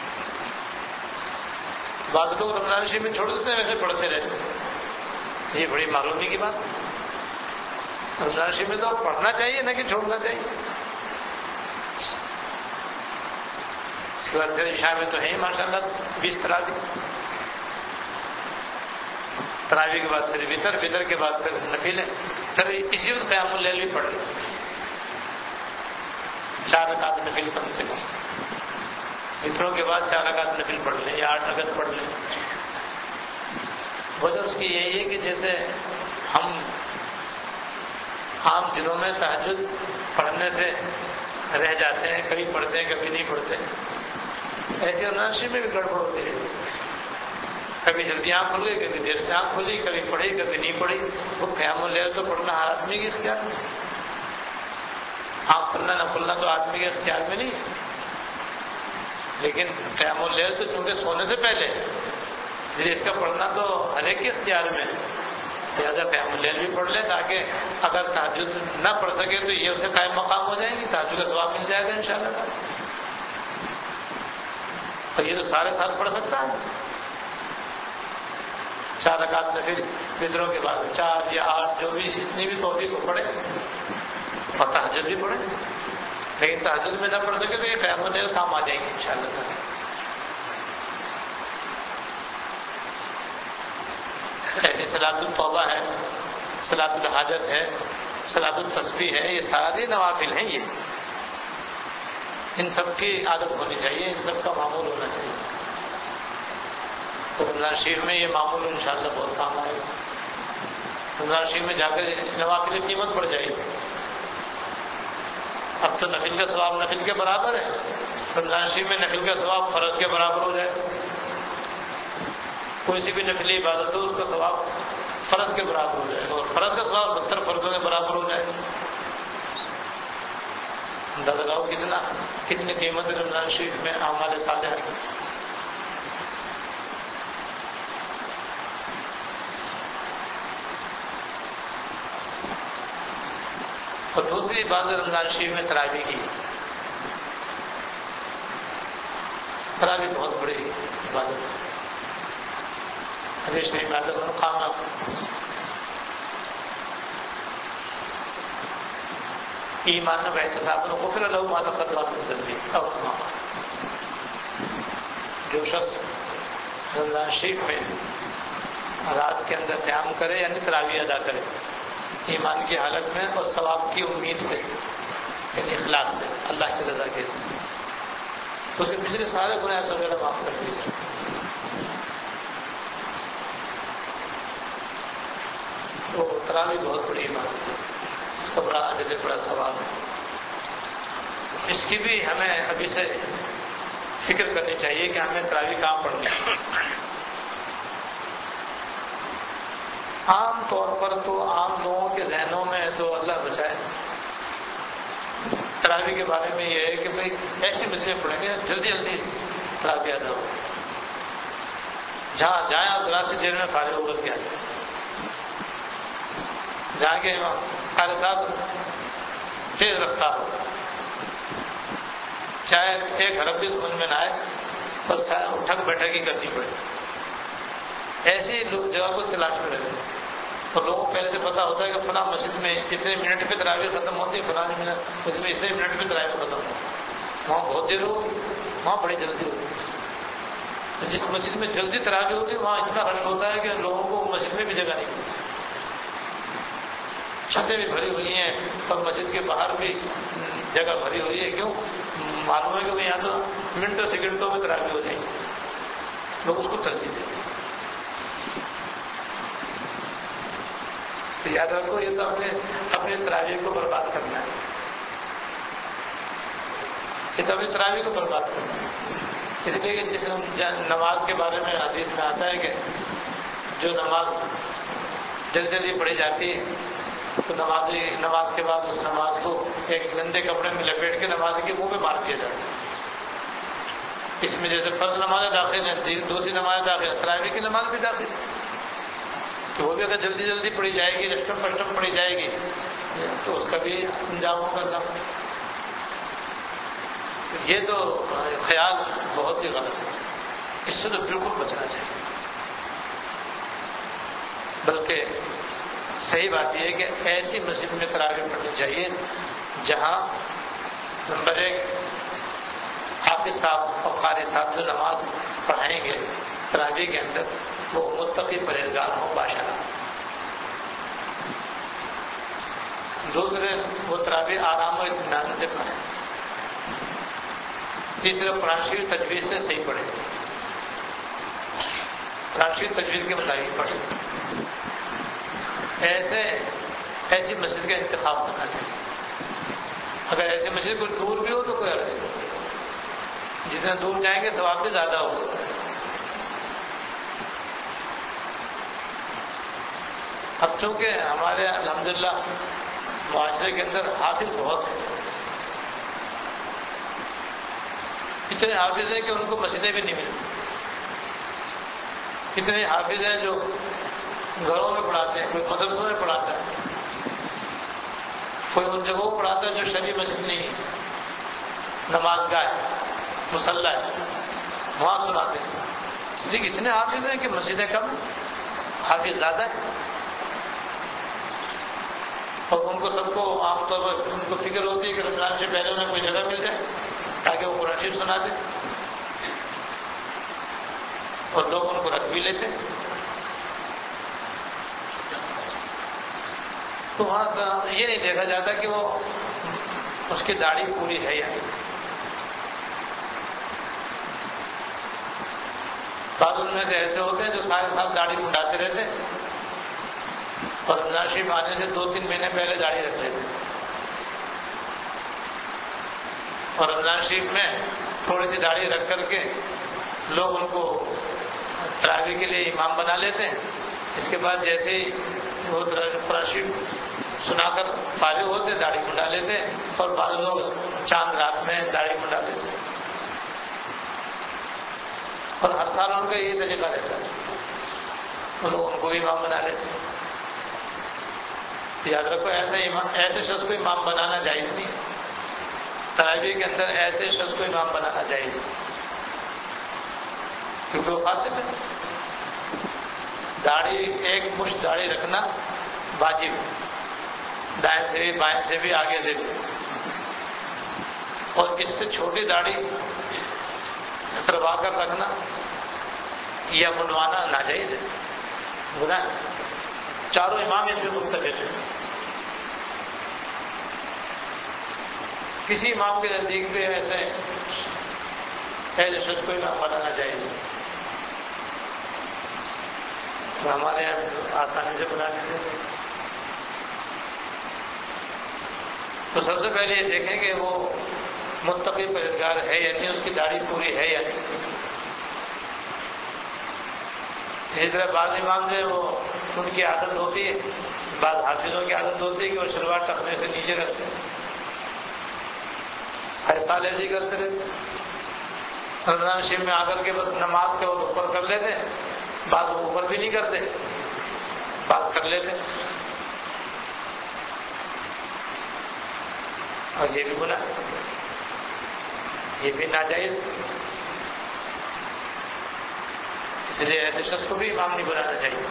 بعض لوگ رمضان شریف میں چھوڑ دیتے ہیں، ویسے پڑھتے رہتے ہیں، یہ بڑی معلومی کی بات۔ رمضان شریف میں تو پڑھنا چاہیے نہ کہ چھوڑنا چاہیے۔ اس کے بعد پھر عشاء میں تو ہے ہی ماشاء اللہ بیس تراوی، تراوی کے بعد پھر وطر، وطر کے بعد پھر نفل ہے، پھر اسی وقت قیام اللیل بھی پڑھ لیں، چار رکعت نفل کم سے کم، وطروں کے بعد چار رکعت نفل پڑھ لیں یا آٹھ رکعت پڑھ لیں۔ وجہ اس کی یہی ہے کہ جیسے ہم عام دنوں میں تہجد پڑھنے سے رہ جاتے ہیں، کبھی پڑھتے ہیں کبھی نہیں پڑھتے، ایسے رمضان شریف میں بھی گڑبڑ ہوتی ہے، کبھی جلدی آنکھ کھل گئی کبھی دیر سے آنکھ کھلی، کبھی پڑھی کبھی نہیں پڑھی۔ وہ قیام اللیل تو پڑھنا ہر آدمی کے اختیار میں، آنکھ کھلنا نہ کھلنا تو آدمی کے اختیار میں نہیں، لیکن قیام اللیل تو چونکہ سونے سے پہلے ہے، اس کا پڑھنا تو ہر ایک کے اختیار میں، لہٰذا قیام اللیل بھی پڑھ لیں تاکہ اگر تہجد نہ پڑھ سکے تو یہ اسے قائم مقام ہو جائیں گی، تہجد کا ثواب مل جائے گا انشاءاللہ۔ اور یہ تو سارے سال پڑھ سکتا ہے، چار رکعت نفل وطروں کے بعد چار یا آٹھ جو بھی جتنی بھی توفیق کو پڑھے، اور تہجد بھی پڑھے، لیکن تہجد میں نہ پڑھ سکے تو یہ قیام اللیل کام آ جائیں گے انشاءاللہ تعالی۔ ایسی صلاۃ التوبہ ہے، صلاۃ الحاجت ہے، صلاۃ التسبیح ہے، یہ سارے نوافل ہیں، یہ ان سب کی عادت ہونی چاہیے، ان سب کا معمول ہونا چاہیے۔ تو رمضان شریف میں یہ معمول انشاءاللہ بہت کام آئے گا۔ رمضان شریف میں جا کر نوافل کی قیمت بڑھ جائے گی، اب تو نفل کا ثواب نفل کے برابر ہے، رمضان شریف میں نفل کا ثواب فرض کے برابر ہو جائے، کوئی سی بھی نفلی عبادت ہو اس کا ثواب فرض کے برابر ہو جائے گا، اور فرض کا ثواب ستر فرضوں کے برابر ہو جائے گا۔ اندازہ لگاؤ کتنا کتنی قیمت ہے رمضان شریف میں اعمال صالحہ کی۔ اور دوسری بات رمضان شریف میں تراویح کی، تراویح بہت بڑی عبادت ہے۔ حدیث شریف میں آتا ہے قام ایمان و احتساب غفر له ما تقدم من ذنبه، جو شخص رمضان شریف میں رات کے اندر قیام کرے یعنی تراویح ادا کرے ایمان کی حالت میں اور ثواب کی امید سے، یعنی اخلاص سے، اللہ کی رضا کے لیے، اس کے پچھلے سارے گناہ وغیرہ معاف کر دیجیے۔ تو تراویح بہت بڑی بات ہے، اس کا بڑا اجر، بڑا ثواب ہے۔ اس کی بھی ہمیں ابھی سے فکر کرنی چاہیے کہ ہمیں تراویح کہاں پڑھنی ہے۔ عام طور پر تو عام لوگوں کے ذہنوں میں تو اللہ بچائے تراویح کے بارے میں یہ ہے کہ بھئی ایسی مسجدیں پڑھیں گے جلدی جلدی تراویح ادا ہو، جہاں جائیں اور ذرا سی دیر میں فارغ ہو کر کے آئیں، جہاں کے قاری صاحب تیز رفتار ہو، چاہے ایک حرف بھی سمجھ میں نہ آئے اور اٹھک بیٹھک ہی کرنی پڑے، ایسی جگہ کو تلاش میں رہتے ہیں۔ تو لوگوں کو پہلے سے پتا ہوتا ہے کہ فلاں مسجد میں اتنے منٹ پہ تراویح ختم ہوتی ہے، فلاں مسجد میں اتنے منٹ پہ تراویح ختم ہوتی ہے، وہاں بہت دیر ہوتی ہے، وہاں بڑی جلدی ہوتی ہے۔ تو جس مسجد میں جلدی تراویح ہوتی ہے وہاں اتنا رش ہوتا ہے کہ لوگوں کو مسجد میں بھی جگہ نہیں ملتی، چھتیں بھی بھری ہوئی ہیں اور مسجد کے باہر بھی جگہ بھری ہوئی ہے۔ کیوں؟ معلوم ہے کہ یہاں تو منٹوں سیکنڈوں میں تراویح ہو جائیں گی، لوگ اس کو ترجیح دیں گے۔ تو یاد رکھو یہ تو اپنے اپنے تراویح کو برباد کرنا ہے، یہ تو اپنی تراویح کو برباد کرنا ہے۔ اس لیے کہ جس نماز کے بارے میں حدیث میں آتا ہے کہ جو نماز جلدی جلدی پڑھی جاتی ہے تو نمازی نماز کے بعد اس نماز کو ایک گندے کپڑے میں لپیٹ کے نمازی کے منہ پہ مار دیا جاتا ہے۔ اس میں جیسے فرض نمازیں داخل ہیں، دوسری نماز داخل ہے، تراویح کی نماز بھی داخل ہے، تو وہ بھی اگر جلدی جلدی پڑھی جائے گی، اشٹم پشٹم پڑھی جائے گی تو اس کا بھی انجام ہوگا۔ یہ تو خیال بہت ہی غلط ہے، اس سے تو بالکل بچنا چاہیے۔ بلکہ صحیح بات یہ ہے کہ ایسی مسجد میں تراویح پڑھنی چاہیے جہاں نمبر ایک حافظ صاحب اور قاری صاحب جو نماز پڑھائیں گے تراویح کے اندر وہ متقی پرہیزگار ہوں باشرہ۔ دوسرے وہ تراویح آرام و اطمینان سے پڑھیں۔ تیسرے قرآن شریف تجوید سے صحیح پڑھیں، قرآن شریف تجوید کے مطابق پڑھیں۔ ایسے ایسی مسجد کا انتخاب کرنا چاہیے۔ اگر ایسی مسجد کوئی دور بھی ہو تو کوئی عرض نہیں، جتنے دور جائیں گے ثواب بھی زیادہ ہوگا۔ اب چونکہ ہمارے الحمدللہ معاشرے کے اندر حافظ بہت ہیں، اتنے حافظ ہیں کہ ان کو مسجدیں بھی نہیں ملتی، اتنے حافظ ہیں جو گھروں میں پڑھاتے ہیں، کوئی مدرسوں میں پڑھاتا ہے، کوئی ان جگہوں پڑھاتا ہے جو شرعی مسجد نہیں ہے، نماز گاہ ہے، مصلی ہے، وہاں سناتے ہیں۔ اس لیے اتنے حافظ ہیں کہ مسجدیں کم ہیں، حافظ زیادہ ہیں، اور ان کو سب کو عام طور پر ان کو فکر ہوتی ہے کہ رمضان سے پہلے انہیں کوئی جگہ مل جائے تاکہ وہ قرآن شریف سنا دیں، اور لوگ ان کو رکھ بھی لیتے ہیں۔ تو وہاں سے یہ نہیں دیکھا جاتا کہ وہ اس کی داڑھی پوری ہے یا نہیں۔ بعض ان میں سے ایسے ہوتے ہیں جو سارے سال داڑھی منڈاتے رہتے ہیں اور رمضان شریف آنے سے دو تین مہینے پہلے داڑھی رکھ لیتے ہیں، اور رمضان شریف میں تھوڑی سی داڑھی رکھ کر کے لوگ ان کو تراویح کے لیے امام بنا لیتے ہیں۔ اس کے بعد جیسے ہی وہ قرآن شریف سنا کر فارغ ہوتے داڑھی منڈا لیتے ہیں، اور بعض لوگ چاند رات میں داڑھی منڈا لیتے ہیں، اور ہر سال ان کا یہی طریقہ رہتا ہے، وہ لوگ ان کو بھی امام بنا لیتے ہیں۔ یاد رکھو ایسے امام ایسے شخص کو امام بنانا جائز نہیں، تراویح کے اندر ایسے شخص کو امام بنانا جائز نہیں، کیونکہ وہ فاسق ہے۔ داڑھی ایک مشت داڑھی رکھنا واجب ہے، دائیں سے بھی بائیں سے بھی آگے سے بھی، اور اس سے چھوٹی داڑھی کتروا کر رکھنا یا منوانا ناجائز ہے، گناہ ہے۔ چاروں امام اس میں متفق ہیں، کسی امام کے نزدیک بھی ایسے ایسے شخص کو امام بنانا چاہیے، تو ہمارے یہاں آسانی سے بنا لیتے ہیں۔ تو سب سے پہلے یہ دیکھیں کہ وہ متقی پرہیزگار ہے یا نہیں، اس کی داڑھی پوری ہے یا نہیں۔ اسی طرح بعض امام جو ہے وہ ان کی عادت ہوتی ہے، بعض حافظوں کی عادت ہوتی ہے کہ وہ شلوار ٹخنے سے نیچے رکھتے ہیں، ہر سال ایسے ہی کرتے رہتے، رمضان شریف میں آ کر کے بس نماز کے وہ اوپر کر لیتے، بعض وہ اوپر بھی نہیں کرتے، بعض کر لیتے، اور یہ بھی گناہ، یہ بھی ناجائز۔ اس لیے ایسے شخص کو بھی امام نہیں بنانا چاہیے۔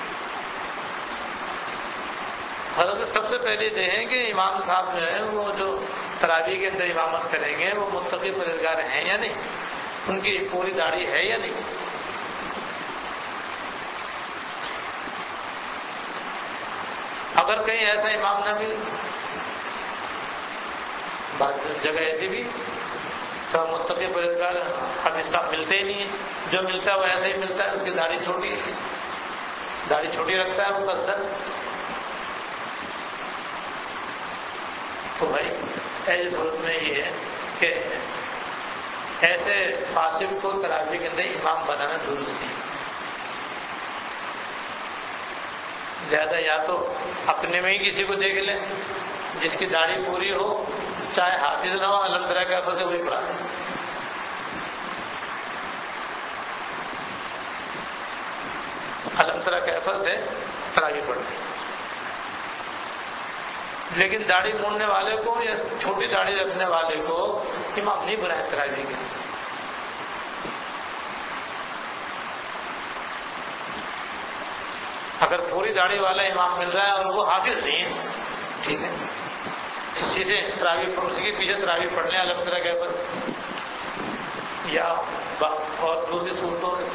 حضرت سب سے پہلے دیکھیں کہ امام صاحب جو ہیں وہ جو تراویح کے اندر امامت کریں گے وہ متقی پرہیزگار ہیں یا نہیں، ان کی پوری داڑھی ہے یا نہیں۔ اگر کہیں ایسا امام نہ ملے، بعض جگہ ایسی بھی تو متقی پرہیزگار حافظ صاحب ملتے ہی نہیں ہیں، جو ملتا ہے وہ ایسے ہی ملتا ہے، اس کی داڑھی چھوٹی داڑھی چھوٹی رکھتا ہے وہ قصدن۔ تو بھائی ایسی صورت میں یہ ہے کہ ایسے فاسق کو تراویح کے اندر امام بنانا درست نہیں، زیادہ یا تو اپنے میں ہی کسی کو دیکھ لیں جس کی داڑھی پوری ہو، چاہے حافظ نہ ہو، الحمد للہ کے حفظ سے وہی پڑھا، الحمد للہ کے حفظ سے تراویح پڑھتے، لیکن داڑھی مونڈنے والے کو یا چھوٹی داڑھی رکھنے والے کو امام نہیں بنائے تراویح کے۔ اگر پوری داڑھی والا امام مل رہا ہے اور وہ حافظ نہیں ہے، ٹھیک ہے، کسی سے تراویح پڑھ، اسی کے پیچھے تراویح پڑھ لیں الگ طرح کے پر، یا اور دوسری صورتوں میں۔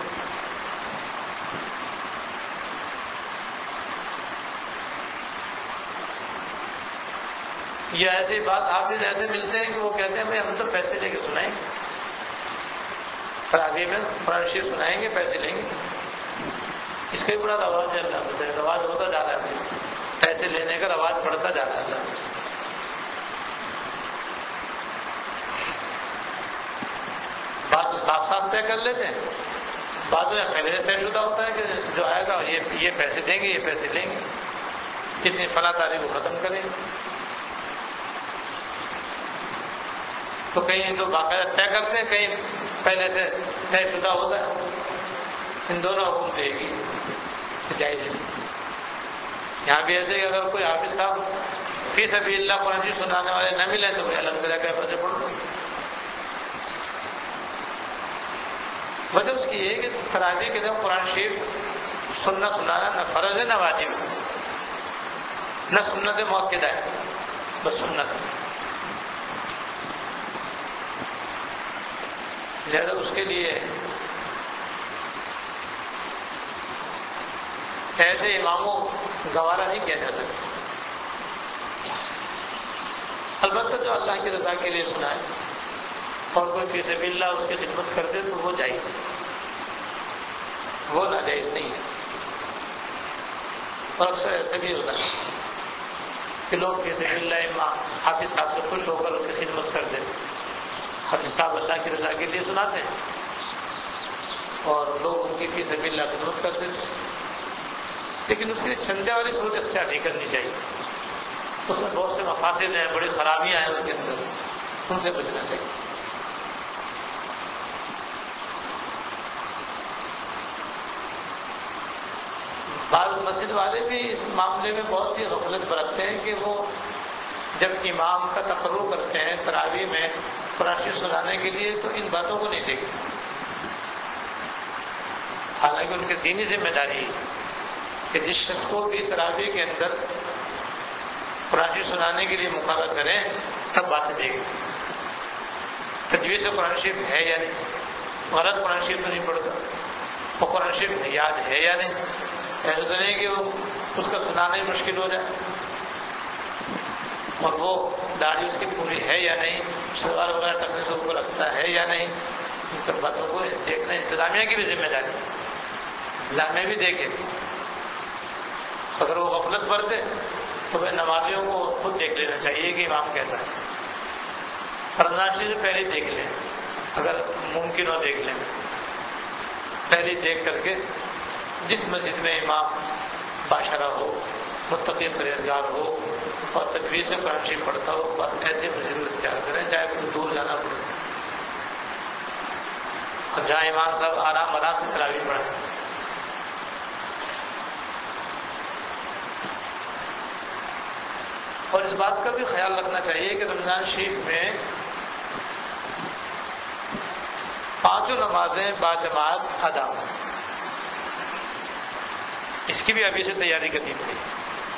یا ایسی بات حافظ ایسے ملتے ہیں کہ وہ کہتے ہیں بھائی ہم تو پیسے لے کے سنائیں گے، تراویح میں قرآن شریف سنائیں گے، پیسے لیں گے۔ اس کا بھی بڑا رواج ہے، اللہ بتائے رواج ہوتا جا رہا ہے، پیسے لینے کا رواج بڑھتا جا رہا ہے اللہ۔ بات تو صاف صاف طے کر لیتے ہیں، بعد میں پہلے سے طے شدہ ہوتا ہے کہ جو آئے گا یہ یہ پیسے دیں گے، یہ پیسے لیں گے، کتنی فلاں تاریخ کو ختم کریں گے۔ تو کہیں تو باقاعدہ طے کرتے ہیں، کہیں پہلے سے طے شدہ ہوتا ہے، ان دونوں حکم دے گی جائز ہے۔ یہاں بھی ایسے کہ اگر کوئی حافظ صاحب فی سبیل اللہ قرآن شریف سنانے والے نہ ملے تو الحمد للہ کے حفظ سے پڑھ لو۔ وجہ اس کی یہ کہ تراویح کے دن قرآن شریف سننا سنانا نہ فرض ہے نہ واجب ہے، نہ سنت مؤکدہ ہے، بس سنت ہے۔ لہذا اس کے لیے ایسے اماموں گوارا نہیں کیا جا سکتا۔ البتہ جو اللہ کی رضا کے لیے سنائے اور کوئی فی سبیل اللہ اس کی خدمت کر دے تو وہ جائز ہے، وہ ناجائز نہیں ہے۔ اور اکثر ایسے بھی ہوتا ہے کہ لوگ فی سبیل اللہ امام حافظ صاحب سے خوش ہو کر اس کی خدمت کر دیں، حافظ صاحب اللہ کی رضا کے لیے سناتے ہیں اور لوگ ان کی فی سبیل اللہ خدمت کرتے ہیں، لیکن اس کے لیے چندے والی سوچ اختیار نہیں کرنی چاہیے، اس میں بہت سے مفاسد ہیں، بڑی خرابیاں ہیں اس کے اندر، ان سے بچنا چاہیے۔ بعض مسجد والے بھی اس معاملے میں بہت سی غفلت برتتے ہیں کہ وہ جب امام کا تقرر کرتے ہیں تراویح میں قرآن شریف سنانے کے لیے تو ان باتوں کو نہیں دیکھتے، حالانکہ ان کی دینی ذمہ داری ہے کہ جس شخص کو بھی تراویح کے اندر قرآن شریف سنانے کے لیے مقرر کریں سب باتیں دیکھیں، تجویز سے قرآن شریف ہے یا نہیں، غلط قرآن شریف تو نہیں پڑھتا، وہ قرآن شریف یاد ہے یا نہیں، ایسا تو نہیں کہ وہ اس کا سنانا ہی مشکل ہو جائے، اور وہ داڑھی اس کی پوری ہے یا نہیں، شلوار وغیرہ ٹکنے سے اوپر رکھتا ہے یا نہیں، ان سب باتوں کو دیکھنا انتظامیہ کی بھی ذمہ داری ہے، انتظامیہ بھی دیکھے۔ اگر وہ غفلت برتے تو وہ نمازیوں کو خود دیکھ لینا چاہیے کہ امام کہتا ہے، رمضان شریف سے پہلے دیکھ لیں، اگر ممکن ہو دیکھ لیں، پہلے دیکھ کر کے جس مسجد میں امام باشرہ ہو، متقی پرہیزگار ہو اور تکبیر سے قرآن شریف پڑھتا ہو، بس ایسے مسجد کو اختیار کریں، چاہے کوئی دور جانا پڑے، اور جہاں امام صاحب آرام آرام سے تراویح پڑھیں۔ اور اس بات کا بھی خیال رکھنا چاہیے کہ رمضان شریف میں پانچوں نمازیں باجماعت ادا ہوں، اس کی بھی ابھی سے تیاری کرنی پڑے گی،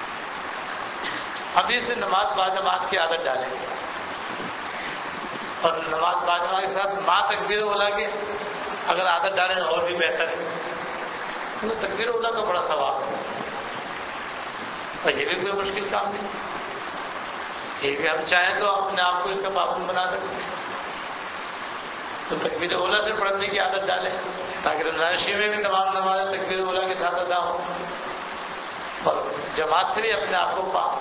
ابھی سے نماز باجماعت کی عادت ڈالیں گے، اور نماز باجماعت کے ساتھ ماں تکبیر اولیٰ کے اگر عادت ڈالیں اور بھی بہتر ہے، کیونکہ تکبیر اولیٰ کا بڑا ثواب ہے، اور یہ بھی کوئی مشکل کام نہیں، یہ بھی ہم چاہیں تو اپنے آپ کو اس کا پابند بنا سکتے ہیں، تو تکبیر اولیٰ سے پڑھنے کی عادت ڈالیں تاکہ رمضان شریف میں بھی تمام نمازیں تکبیر اولیٰ کے ساتھ ادا ہوں، اور جماعت سے بھی اپنے آپ کو پا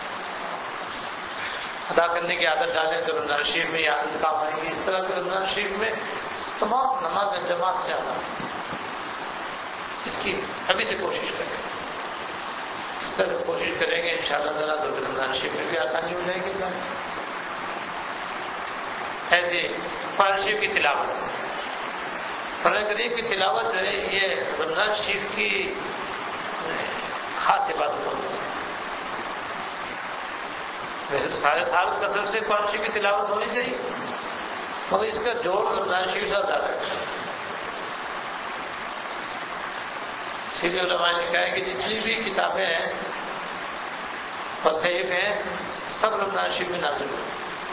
ادا کرنے کی عادت ڈالیں تو رمضان شریف میں یہ عادت کام آئے گی۔ اس طرح سے رمضان شریف میں تمام نمازیں جماعت سے ادا ہوں، اس کی ابھی سے کوشش کریں، اس طرح کوشش کریں گے انشاءاللہ تعالیٰ تو رمضان شریف میں بھی آسانی ہو جائے گی۔ ایسے قرآن شریف کی تلاوت، قرآن کریم کی تلاوت جو ہے یہ رمضان شریف کی خاص عبادت ہوتی ہے، ویسے تو سارے سال کثرت سے قرآن شریف کی تلاوت ہونی چاہیے، مگر اس کا جوڑ رمضان شریف سے زیادہ ہے، اسی لیے علماء نے کہا ہے کہ جتنی بھی کتابیں ہیں اور صحیح ہیں سب رمضان شریف میں نازل ہوئی،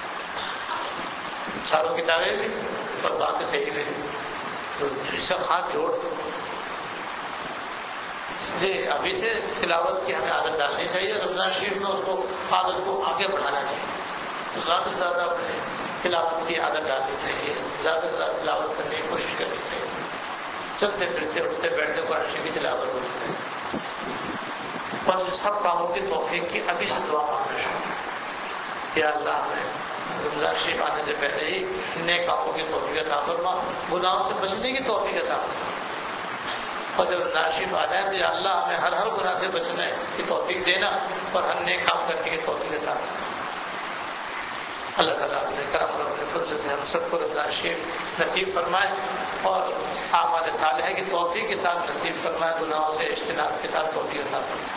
چاروں کتابیں بھی اور باقی صحیح میں، تو اس کا خاص جوڑ، اس لیے ابھی سے تلاوت کی ہمیں عادت ڈالنی چاہیے، رمضان شریف میں اس کو عادت کو آگے بڑھانا چاہیے، تو زیادہ سے زیادہ اپنے تلاوت کی عادت ڈالنی چاہیے، زیادہ سے زیادہ تلاوت کرنے کی کوشش کرنی چاہیے، چلتے پھرتے اٹھتے بیٹھتے قرآن شریف کی تلاوت ہوتی ہے، اور ان سب کاموں کی توفیق کی ابھی سے دعا مانگنا شروع کریں، یا اللہ ہمیں رمضان شریف آنے سے پہلے ہی نیک کاموں کی توفیق عطا فرما، گناہوں سے بچنے کی توفیق عطا فرما، اور جب رمضان شریف آ جائے تو یا اللہ ہمیں ہر ہر گناہ سے بچنے کی توفیق دینا اور ہر نیک کام کرنے کی توفیق عطا فرما۔ اللہ تعالیٰ اپنے کرم اور اپنے فضل سے ہم سب کو رمضان شریف نصیب فرمائے اور اعمال صالحہ کی توفیق کے ساتھ نصیب فرمائے، گناہوں سے اجتناب کے ساتھ توفیق عطا فرمائے۔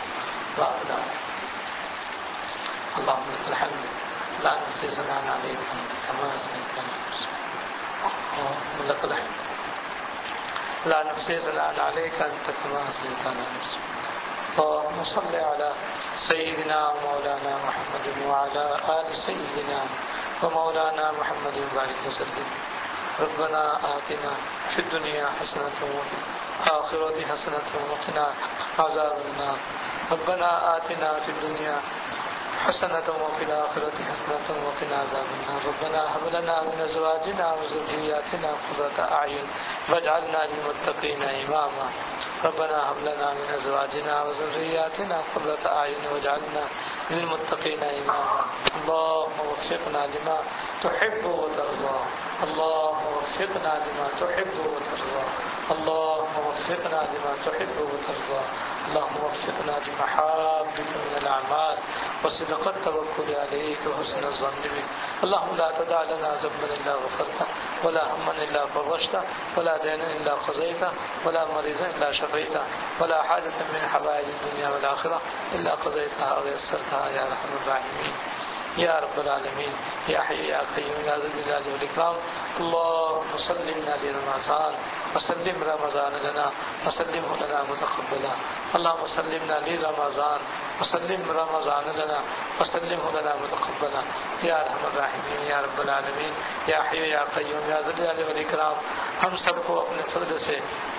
اللهم لك الحمد لا نحصي ثناء عليك أنت كما أثنيت على نفسك، اللهم لك الحمد لا نحصي ثناء عليك أنت كما أثنيت على نفسك، اللهم صل على سيدنا مولانا محمد وعلى آل سيدنا ومولانا محمد وبارك وسلم۔ ربنا آتنا في الدنيا حسنة وفي الآخرة حسنة وقنا عذاب النار، ربنا آتنا في الدنيا حسنة وفي الآخرة حسنة وقنا عذاب النار، ربنا هب لنا من أزواجنا وذرياتنا قرة أعين واجعلنا للمتقين إماما، ربنا هب لنا من أزواجنا وذرياتنا قرة أعين واجعلنا للمتقين إماما، اللهم وفقنا لما تحب وترضى، اللهم وفقنا لما تحب وترضى، اللهم وفقنا لما تحب وترضى، اللهم وفقنا لمحابك من الأعمال وصدق التوكل عليك وحسن الظن بك، اللهم لا تدع لنا ذنبا إلا غفرته ولا هما إلا فرجته ولا دينا إلا قضيته ولا مريضا إلا شفيته ولا حاجة من حوائج الدنيا والآخرة إلا قضيتها ويسرتها يا أرحم الراحمين يا رب العالمين يا حي يا قيوم يا ذا الجلال والإكرام، اللهم سلمنا لرمضان وسلم رمضان لنا وسلمه لنا متقبلا، اللهم سلمنا لرمضان وسلم رمضان لنا وسلمه لنا متقبلا یا ارحم الراحمین یا رب العالمین یا حی یا قیوم یا ذی الجلال والاکرام، ہم سب کو اپنے فضل سے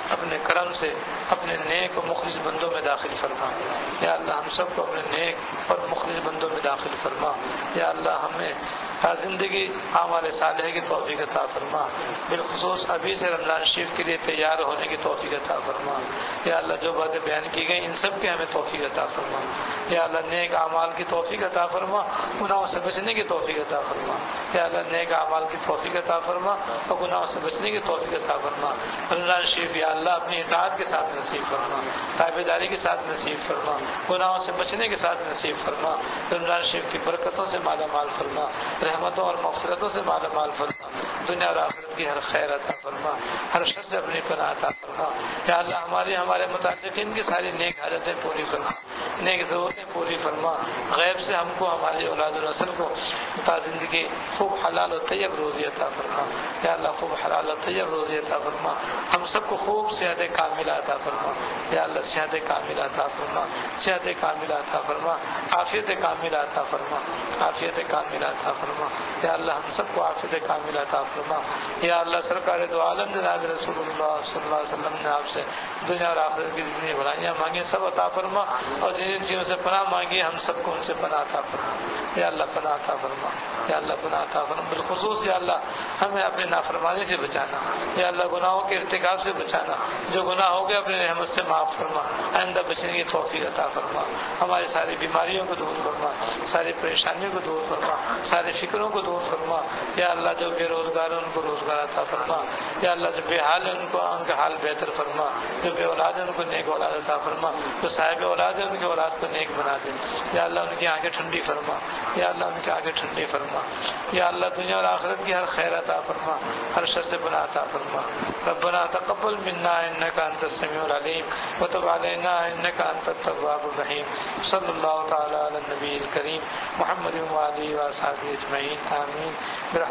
اپنے کرم سے اپنے نیک و مخلص بندوں میں داخل فرما۔ یا اللہ ہم سب کو اپنے نیک اور مخلص بندوں میں داخل فرما۔ یا اللہ ہمیں ہر زندگی اعمال صالح کی توفیق عطا فرما، بالخصوص ابھی سے رمضان شریف کے لیے تیار ہونے کی توفیق عطا فرما۔ یا اللہ جو باتیں بیان کی گئی ان سب کی ہمیں توفیق عطا فرما۔ یا اللہ نیک اعمال کی توفیق عطا فرما، گناہوں سے بچنے کی توفیق عطا فرما۔ یا اللہ نیک اعمال کی توفیق عطا فرما اور گناہوں سے بچنے کی توفیق عطا فرما۔ رمضان شریف یا اللہ اپنی اطاعت کے ساتھ نصیب فرما، تابعداری کے ساتھ نصیب فرما، گناہوں سے بچنے کے ساتھ نصیب فرما۔ رمضان شریف کی برکتوں سے مالا مال فرما، رحمتوں اور مغفرتوں سے مالا مال فرما، دنیا اور آخرت کی ہر خیر عطا فرما، ہر شر سے اپنی پناہ عطا فرما۔ یا اللہ ہماری ہمارے متعلقین کی ساری نیک حاجتیں پوری فرما، نیک ضرورتیں پوری فرما۔ غیب سے ہم کو ہماری اولاد و نسل کو تا زندگی خوب حلال و طیب روزی عطا فرما۔ یا اللہ خوب حلال و طیب روزی عطا فرما، ہم سب کو خوب صحت کاملہ عطا فرما۔ یا اللہ صحت کاملہ عطا فرما، صحت کاملہ عطا فرما، عافیت کاملہ عطا فرما، عافیت کاملہ عطا فرما۔ یا اللہ ہم سب کو عافیت کاملہ عطا فرما۔ یا اللہ سرکار دو عالم جناب رسول اللہ صلی اللہ علیہ وسلم نے آپ سے دنیا اور آخرت کی جتنی بھلائیاں مانگی سب عطا فرما، اور جن جن چیزوں سے پناہ مانگی ہم سب کو ان سے پناہ عطا فرما۔ یا اللہ پناہ عطا فرما، یا اللہ پناہ عطا فرما، بالخصوص یا اللہ ہمیں اپنی نافرمانی سے بچانا، یا اللہ گناہوں کے ارتکاب سے بچانا، جو گناہ ہو گئے اپنی رحمت سے معاف فرما، آئندہ بچنے کی توفیق عطا فرما، ہماری ساری بیماریوں کو دور فرما، ساری پریشانیوں کو دور فرما، ساری فکروں کو دور فرما۔ یا اللہ جو بے روزگار ہیں ان کو روزگار عطا فرما، یا اللہ جو بے حال ہیں ان کو ان کا حال بہتر فرما، جو بے اولاد ہیں ان کو نیک اولاد عطا فرما، جو صاحب اولاد ہیں ان کی اولاد کو نیک بنا دے۔ یا اللہ ان کی آنکھیں ٹھنڈی فرما، یا اللہ ان کی آنکھیں ٹھنڈی فرما۔ یا اللہ دنیا اور آخرت کی ہر خیر عطا فرما، ہر شر سے پناہ عطا فرما۔ ربنا تقبل منا انك انت السميع العليم وتب علينا انك انت التواب الرحيم۔ صلی اللہ تعالی علی النبی الکریم محمد وآلہ وصحبہ اجمعین، آمین۔